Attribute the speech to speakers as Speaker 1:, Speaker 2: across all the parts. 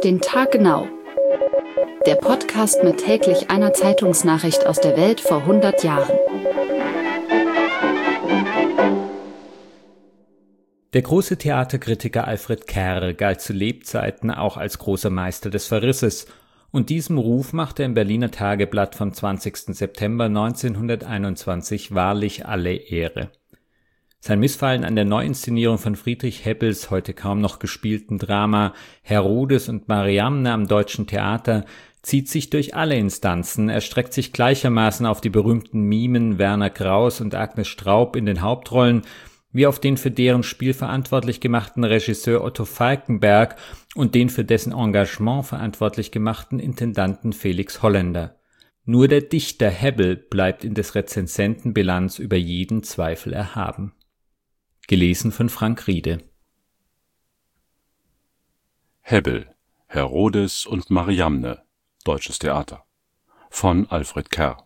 Speaker 1: Auf den Tag genau. Der Podcast mit täglich einer Zeitungsnachricht aus der Welt vor 100 Jahren.
Speaker 2: Der große Theaterkritiker Alfred Kerr galt zu Lebzeiten auch als großer Meister des Verrisses, und diesem Ruf machte im Berliner Tageblatt vom 20. September 1921 wahrlich alle Ehre. Sein Missfallen an der Neuinszenierung von Friedrich Hebbels heute kaum noch gespielten Drama Herodes und Mariamne am Deutschen Theater zieht sich durch alle Instanzen, erstreckt sich gleichermaßen auf die berühmten Mimen Werner Kraus und Agnes Straub in den Hauptrollen, wie auf den für deren Spiel verantwortlich gemachten Regisseur Otto Falckenberg und den für dessen Engagement verantwortlich gemachten Intendanten Felix Holländer. Nur der Dichter Hebbel bleibt in des Rezensenten Bilanz über jeden Zweifel erhaben. Gelesen von Frank Riede.
Speaker 3: Hebbel, Herodes und Mariamne, Deutsches Theater, von Alfred Kerr.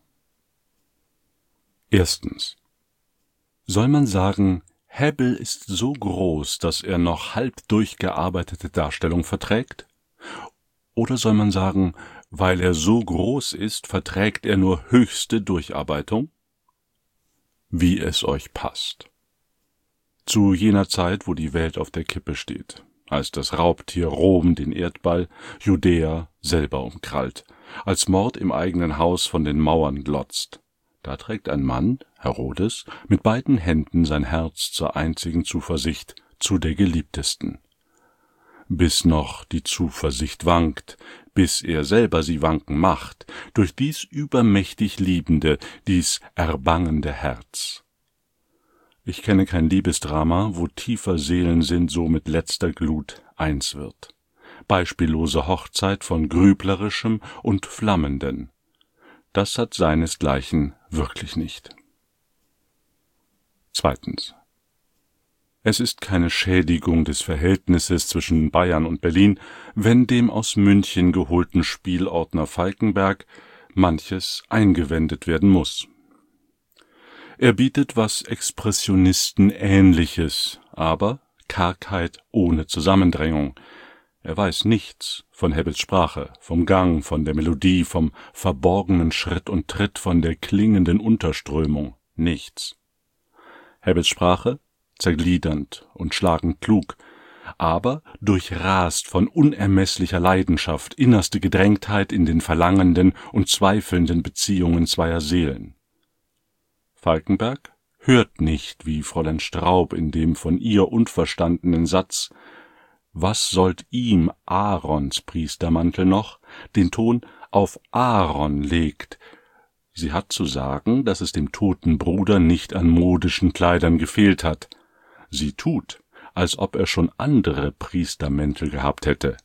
Speaker 3: Erstens. Soll man sagen, Hebbel ist so groß, dass er noch halb durchgearbeitete Darstellung verträgt? Oder soll man sagen, weil er so groß ist, verträgt er nur höchste Durcharbeitung? Wie es euch passt. Zu jener Zeit, wo die Welt auf der Kippe steht, als das Raubtier Rom den Erdball, Judäa selber umkrallt, als Mord im eigenen Haus von den Mauern glotzt, da trägt ein Mann, Herodes, mit beiden Händen sein Herz zur einzigen Zuversicht, zu der Geliebtesten. Bis noch die Zuversicht wankt, bis er selber sie wanken macht, durch dies übermächtig liebende, dies erbangende Herz. Ich kenne kein Liebesdrama, wo tiefer Seelensinn so mit letzter Glut eins wird. Beispiellose Hochzeit von Grüblerischem und Flammenden. Das hat seinesgleichen wirklich nicht. Zweitens. Es ist keine Schädigung des Verhältnisses zwischen Bayern und Berlin, wenn dem aus München geholten Spielordner Falckenberg manches eingewendet werden muss. Er bietet was Expressionisten Ähnliches, aber Kargheit ohne Zusammendrängung. Er weiß nichts von Hebbels Sprache, vom Gang, von der Melodie, vom verborgenen Schritt und Tritt, von der klingenden Unterströmung. Nichts. Hebbels Sprache, zergliedernd und schlagend klug, aber durchrast von unermesslicher Leidenschaft, innerste Gedrängtheit in den verlangenden und zweifelnden Beziehungen zweier Seelen. Falckenberg hört nicht wie Fräulein Straub in dem von ihr unverstandenen Satz »Was sollt ihm Aarons Priestermantel noch?« den Ton auf Aaron legt. Sie hat zu sagen, dass es dem toten Bruder nicht an modischen Kleidern gefehlt hat. Sie tut, als ob er schon andere Priestermäntel gehabt hätte.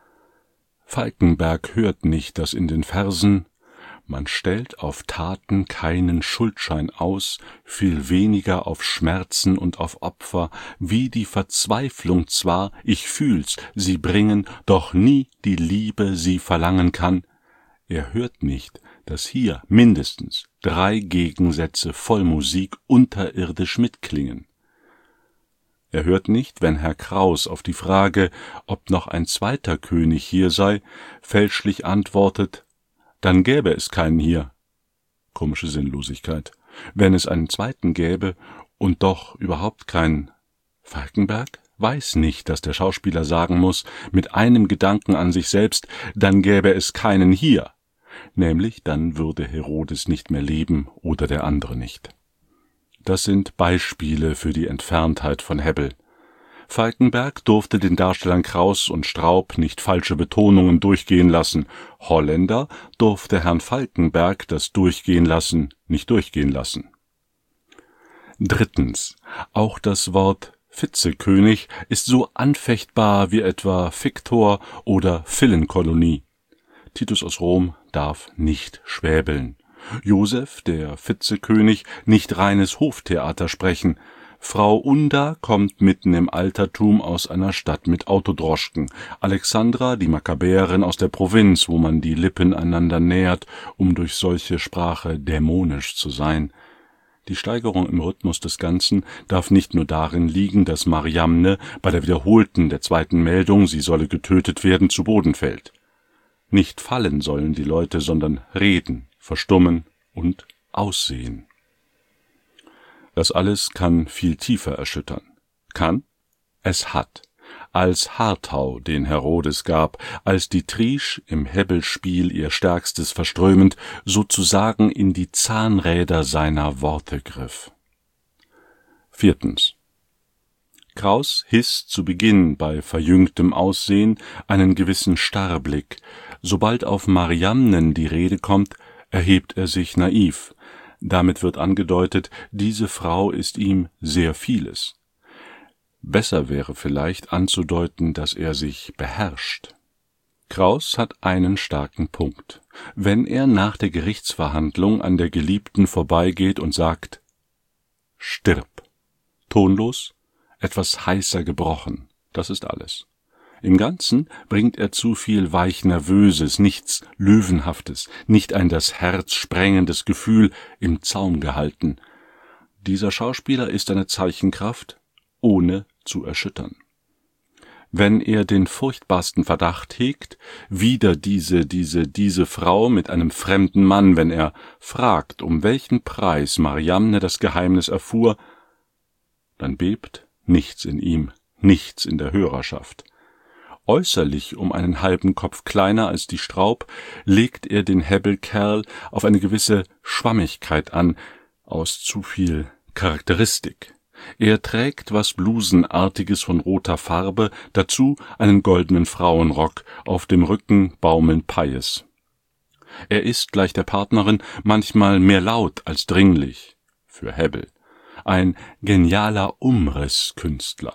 Speaker 3: Falckenberg hört nicht, dass in den Versen man stellt auf Taten keinen Schuldschein aus, viel weniger auf Schmerzen und auf Opfer, wie die Verzweiflung zwar, ich fühl's, sie bringen, doch nie die Liebe sie verlangen kann. Er hört nicht, dass hier mindestens 3 Gegensätze voll Musik unterirdisch mitklingen. Er hört nicht, wenn Herr Kraus auf die Frage, ob noch ein zweiter König hier sei, fälschlich antwortet, dann gäbe es keinen hier. Komische Sinnlosigkeit. Wenn es einen zweiten gäbe und doch überhaupt keinen. Falckenberg weiß nicht, dass der Schauspieler sagen muss, mit einem Gedanken an sich selbst, dann gäbe es keinen hier. Nämlich, dann würde Herodes nicht mehr leben oder der andere nicht. Das sind Beispiele für die Entferntheit von Hebbel. Falckenberg durfte den Darstellern Kraus und Straub nicht falsche Betonungen durchgehen lassen. Holländer durfte Herrn Falckenberg das Durchgehen lassen nicht durchgehen lassen. Drittens. Auch das Wort Vizekönig ist so anfechtbar wie etwa Fiktor oder Villenkolonie. Titus aus Rom darf nicht schwäbeln. Josef, der Vizekönig, nicht reines Hoftheater sprechen. Frau Unda kommt mitten im Altertum aus einer Stadt mit Autodroschken. Alexandra, die Makkabäerin aus der Provinz, wo man die Lippen einander nähert, um durch solche Sprache dämonisch zu sein. Die Steigerung im Rhythmus des Ganzen darf nicht nur darin liegen, dass Mariamne bei der wiederholten der zweiten Meldung, sie solle getötet werden, zu Boden fällt. Nicht fallen sollen die Leute, sondern reden, verstummen und aussehen. Das alles kann viel tiefer erschüttern. Kann? Es hat. Als Harthau den Herodes gab, als die Triesch im Hebbelspiel ihr Stärkstes verströmend sozusagen in die Zahnräder seiner Worte griff. 4. Kraus hisst zu Beginn bei verjüngtem Aussehen einen gewissen Starrblick. Sobald auf Mariamnen die Rede kommt, erhebt er sich naiv. Damit wird angedeutet, diese Frau ist ihm sehr vieles. Besser wäre vielleicht anzudeuten, dass er sich beherrscht. Kraus hat einen starken Punkt. Wenn er nach der Gerichtsverhandlung an der Geliebten vorbeigeht und sagt, »Stirb«, tonlos, etwas heißer gebrochen, das ist alles. Im Ganzen bringt er zu viel weich Nervöses, nichts Löwenhaftes, nicht ein das Herz sprengendes Gefühl im Zaum gehalten. Dieser Schauspieler ist eine Zeichenkraft, ohne zu erschüttern. Wenn er den furchtbarsten Verdacht hegt, wieder diese Frau mit einem fremden Mann, wenn er fragt, um welchen Preis Mariamne das Geheimnis erfuhr, dann bebt nichts in ihm, nichts in der Hörerschaft. Äußerlich um einen halben Kopf kleiner als die Straub, legt er den Hebbelkerl auf eine gewisse Schwammigkeit an, aus zu viel Charakteristik. Er trägt was Blusenartiges von roter Farbe, dazu einen goldenen Frauenrock, auf dem Rücken baumeln Paies. Er ist, gleich der Partnerin, manchmal mehr laut als dringlich, für Hebbel, ein genialer Umrisskünstler.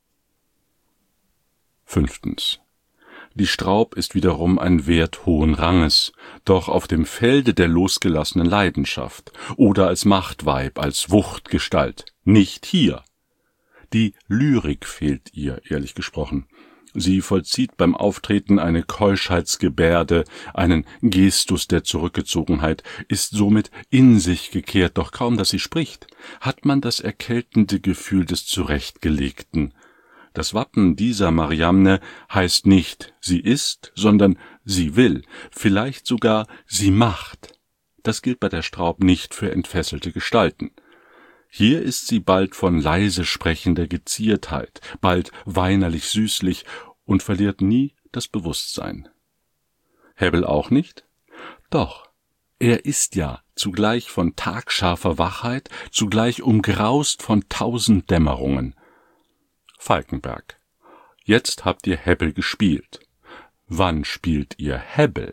Speaker 3: 5. Die Straub ist wiederum ein Wert hohen Ranges, doch auf dem Felde der losgelassenen Leidenschaft oder als Machtweib, als Wuchtgestalt, nicht hier. Die Lyrik fehlt ihr, ehrlich gesprochen. Sie vollzieht beim Auftreten eine Keuschheitsgebärde, einen Gestus der Zurückgezogenheit, ist somit in sich gekehrt, doch kaum, dass sie spricht, hat man das erkältende Gefühl des Zurechtgelegten. Das Wappen dieser Mariamne heißt nicht, sie ist, sondern sie will, vielleicht sogar sie macht. Das gilt bei der Straub nicht für entfesselte Gestalten. Hier ist sie bald von leise sprechender Geziertheit, bald weinerlich süßlich und verliert nie das Bewusstsein. Hebbel auch nicht? Doch, er ist ja zugleich von tagscharfer Wachheit, zugleich umgraust von 1000 Dämmerungen. Falkenberg. Jetzt habt ihr Hebbel gespielt. Wann spielt ihr Hebbel?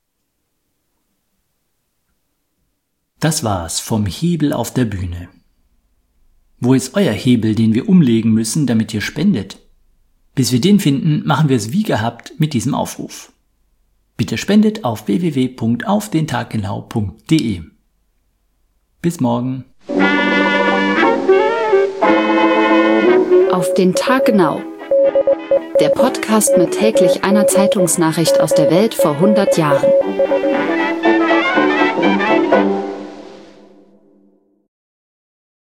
Speaker 4: Das war's vom Hebel auf der Bühne. Wo ist euer Hebel, den wir umlegen müssen, damit ihr spendet? Bis wir den finden, machen wir es wie gehabt mit diesem Aufruf. Bitte spendet auf www.aufdentaggenau.de. Bis morgen.
Speaker 1: Auf den Tag genau. Der Podcast mit täglich einer Zeitungsnachricht aus der Welt vor 100 Jahren.